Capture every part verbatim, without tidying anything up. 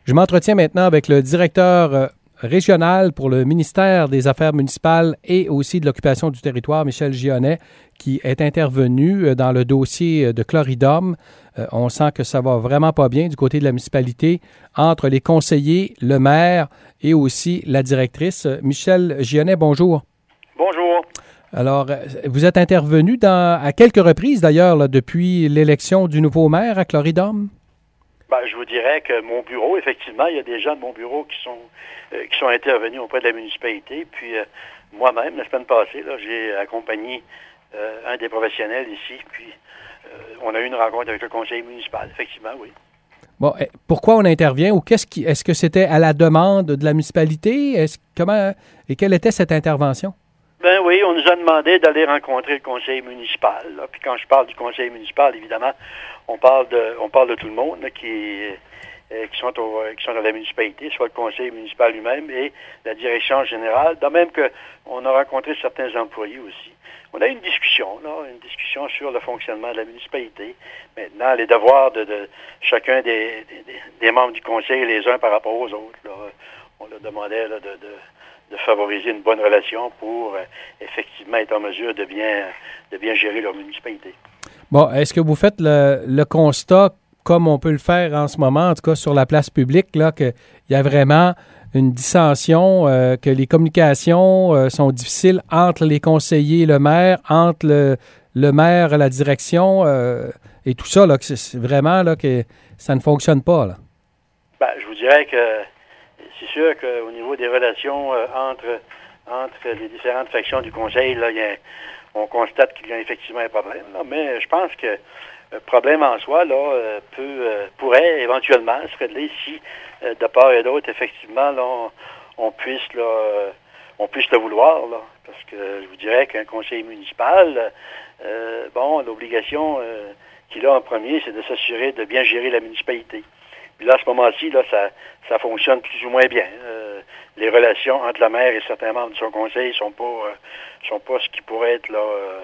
Je m'entretiens maintenant avec le directeur euh, régional pour le ministère des Affaires municipales et aussi de l'occupation du territoire, Michel Gionnet, qui est intervenu euh, dans le dossier de Chloridom. Euh, on sent que ça va vraiment pas bien du côté de la municipalité entre les conseillers, le maire et aussi la directrice. Michel Gionnet, bonjour. Bonjour. Alors, vous êtes intervenu dans, à quelques reprises d'ailleurs là, depuis l'élection du nouveau maire à Chloridom? Ben, je vous dirais que mon bureau, effectivement, il y a des gens de mon bureau qui sont euh, qui sont intervenus auprès de la municipalité. Puis euh, moi-même, la semaine passée, là, j'ai accompagné euh, un des professionnels ici. Puis euh, on a eu une rencontre avec le conseil municipal, effectivement, oui. Bon, pourquoi on intervient ou qu'est-ce qui est-ce que c'était à la demande de la municipalité? Est-ce, comment et quelle était cette intervention? Ben oui, on nous a demandé d'aller rencontrer le conseil municipal. Là. Puis quand je parle du conseil municipal, évidemment, on parle de on parle de tout le monde là, qui euh, qui sont au, qui sont dans la municipalité, soit le conseil municipal lui-même et la direction générale. De même que on a rencontré certains employés aussi. On a eu une discussion, là, une discussion sur le fonctionnement de la municipalité. Maintenant, les devoirs de, de chacun des, des, des membres du conseil les uns par rapport aux autres. Là. On leur demandait là, de, de de favoriser une bonne relation pour euh, effectivement être en mesure de bien de bien gérer leur municipalité. Bon, est-ce que vous faites le, le constat, comme on peut le faire en ce moment, en tout cas sur la place publique, là, qu'il y a vraiment une dissension, euh, que les communications euh, sont difficiles entre les conseillers et le maire, entre le, le maire et la direction euh, et tout ça, là, que c'est vraiment là, que ça ne fonctionne pas, là? Ben, je vous dirais que c'est sûr qu'au niveau des relations euh, entre entre les différentes factions du conseil, là, y a, on constate qu'il y a effectivement un problème. Là, mais je pense que le problème en soi là euh, peut euh, pourrait éventuellement se régler si euh, de part et d'autre, effectivement, là, on, on puisse là, euh, on puisse le vouloir. Là, parce que je vous dirais qu'un conseil municipal, euh, bon, l'obligation euh, qu'il a en premier, c'est de s'assurer de bien gérer la municipalité. Puis là, à ce moment-ci, là, ça, ça fonctionne plus ou moins bien. Euh, les relations entre la maire et certains membres de son conseil sont pas euh, sont pas ce qui pourrait être là euh,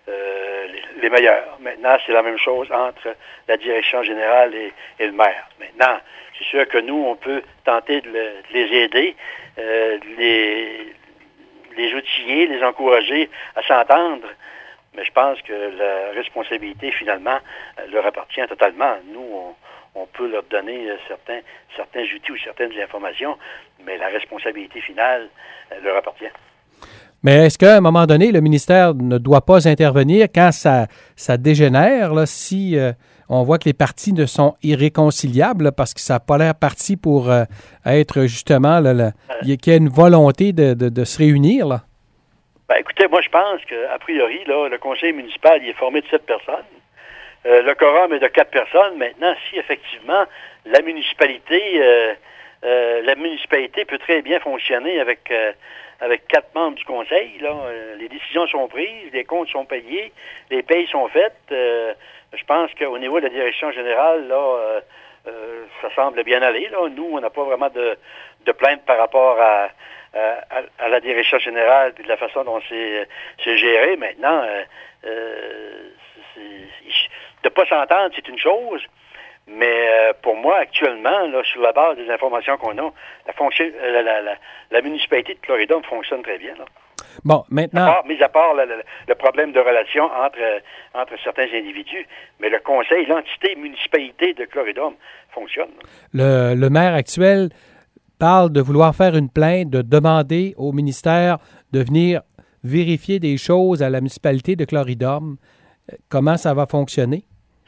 euh, les, les meilleurs. Maintenant, c'est la même chose entre la direction générale et, et le maire. Maintenant, c'est sûr que nous, on peut tenter de, le, de les aider, euh, de les, les outiller, les encourager à s'entendre. Mais je pense que la responsabilité, finalement, leur appartient totalement. Nous, on On peut leur donner certains, certains outils ou certaines informations, mais la responsabilité finale euh, leur appartient. Mais est-ce qu'à un moment donné, le ministère ne doit pas intervenir quand ça, ça dégénère, là, si euh, on voit que les partis ne sont irréconciliables, là, parce que ça n'a pas l'air parti pour euh, être justement, là, là, euh, qu'il y ait une volonté de, de, de se réunir, là? Ben, écoutez, moi je pense qu'a priori, là, le conseil municipal il est formé de sept personnes. Euh, le quorum est de quatre personnes. Maintenant, si effectivement la municipalité, euh, euh, la municipalité peut très bien fonctionner avec euh, avec quatre membres du conseil. Là, euh, les décisions sont prises, les comptes sont payés, les payes sont faites. Euh, je pense qu'au niveau de la direction générale, là, euh, euh, ça semble bien aller. Là, nous, on n'a pas vraiment de de plainte par rapport à à, à la direction générale et de la façon dont c'est c'est géré. Maintenant. Euh, euh, De ne pas s'entendre, c'est une chose, mais euh, pour moi, actuellement, là, sur la base des informations qu'on a, la, fonction, la, la, la, la municipalité de Chloridom fonctionne très bien. Là. Bon, maintenant... À part, mis à part le, le, le problème de relation entre, entre certains individus, mais le conseil, l'entité municipalité de Chloridom fonctionne. Le, le maire actuel parle de vouloir faire une plainte, de demander au ministère de venir vérifier des choses à la municipalité de Chloridom. Comment ça va fonctionner?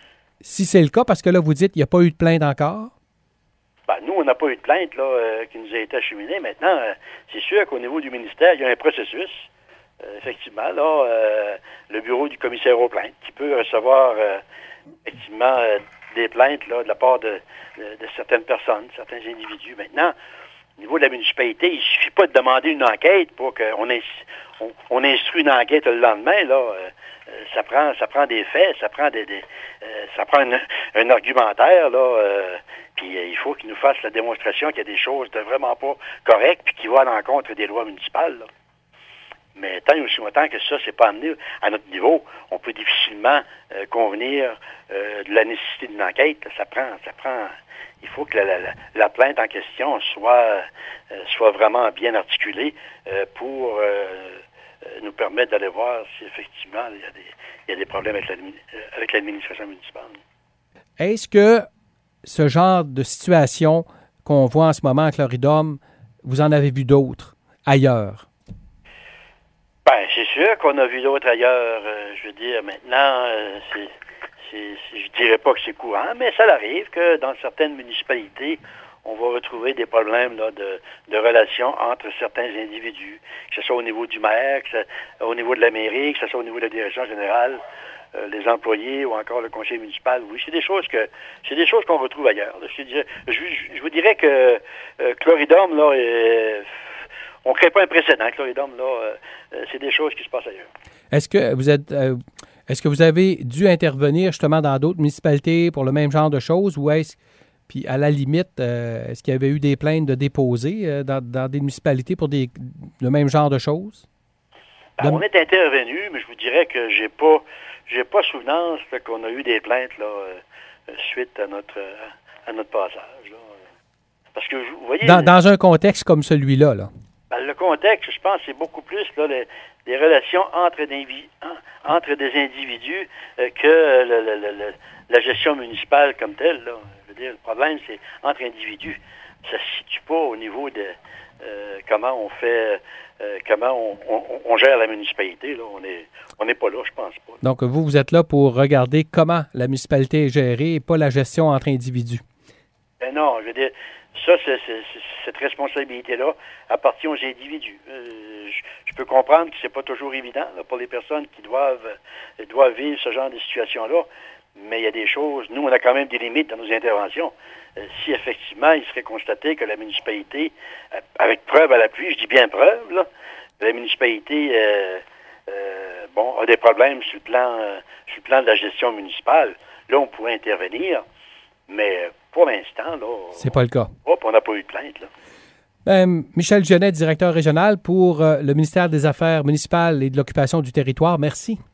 Si c'est le cas, parce que là, vous dites qu'il n'y a pas eu de plainte encore? Ben, nous, on n'a pas eu de plainte là, euh, qui nous a été acheminée. Maintenant, euh, c'est sûr qu'au niveau du ministère, il y a un processus. Euh, effectivement, là, euh, le bureau du commissaire aux plaintes qui peut recevoir euh, effectivement euh, des plaintes là, de la part de, de, de certaines personnes, certains individus. Maintenant, au niveau de la municipalité, il ne suffit pas de demander une enquête pour qu'on ins- on, on instruit une enquête le lendemain. Là, euh, ça prend, ça prend des faits, ça prend des, des euh, ça prend un, un argumentaire là. Euh, puis euh, il faut qu'il nous fasse la démonstration qu'il y a des choses de vraiment pas correctes puis qui vont à l'encontre des lois municipales. Là. Mais tant et aussi longtemps que ça, c'est pas amené à notre niveau, on peut difficilement euh, convenir euh, de la nécessité d'une enquête. Ça prend, ça prend. Il faut que la, la, la plainte en question soit euh, soit vraiment bien articulée euh, pour euh, nous permettre d'aller voir si effectivement il y a des, il y a des problèmes avec, l'admi- avec l'administration municipale. Est-ce que ce genre de situation qu'on voit en ce moment à Cloridum, vous en avez vu d'autres ailleurs? Ben, c'est sûr qu'on a vu d'autres ailleurs. Euh, je veux dire, maintenant, euh, c'est, c'est, c'est, je dirais pas que c'est courant, mais ça arrive que dans certaines municipalités, on va retrouver des problèmes là, de, de relations entre certains individus, que ce soit au niveau du maire, que ce, au niveau de la mairie, que ce soit au niveau de la direction générale, euh, les employés ou encore le conseil municipal. Oui, c'est des choses que c'est des choses qu'on retrouve ailleurs. Je, je, je, je vous dirais que euh, Cloridum, là, est, on ne crée pas un précédent. Cloridum, là, euh, c'est des choses qui se passent ailleurs. Est-ce que vous êtes euh, est-ce que vous avez dû intervenir justement dans d'autres municipalités pour le même genre de choses ou est-ce puis à la limite, euh, est-ce qu'il y avait eu des plaintes de déposées euh, dans, dans des municipalités pour des, le même genre de choses? Ben, de... On est intervenu, mais je vous dirais que j'ai pas j'ai pas souvenance là, qu'on a eu des plaintes là, euh, suite à notre à notre passage. Là. Parce que vous voyez. Dans, dans un contexte comme celui-là, là. Ben, le contexte, je pense, c'est beaucoup plus là, les, les relations entre des, entre des individus euh, que le, le, le, le, la gestion municipale comme telle. Là. Je veux dire, le problème, c'est entre individus. Ça ne se situe pas au niveau de euh, comment on fait, euh, comment on, on, on gère la municipalité. Là. On est, on n'est pas là, je pense pas. Donc, vous, vous êtes là pour regarder comment la municipalité est gérée et pas la gestion entre individus. Ben non, je veux dire, ça, c'est, c'est, c'est, cette responsabilité-là appartient aux individus. Euh, je, je peux comprendre que c'est pas toujours évident là, pour les personnes qui doivent euh, doivent vivre ce genre de situation-là, mais il y a des choses, nous, on a quand même des limites dans nos interventions. Euh, si effectivement, il serait constaté que la municipalité, euh, avec preuve à l'appui, je dis bien preuve, là, la municipalité euh, euh, bon, a des problèmes sur le plan euh, sur le plan de la gestion municipale, là, on pourrait intervenir, mais pour l'instant, là, c'est pas le cas. Hop, on n'a pas eu de plainte, là. Ben, Michel Gionnet, directeur régional pour euh, le ministère des Affaires municipales et de l'Occupation du territoire. Merci.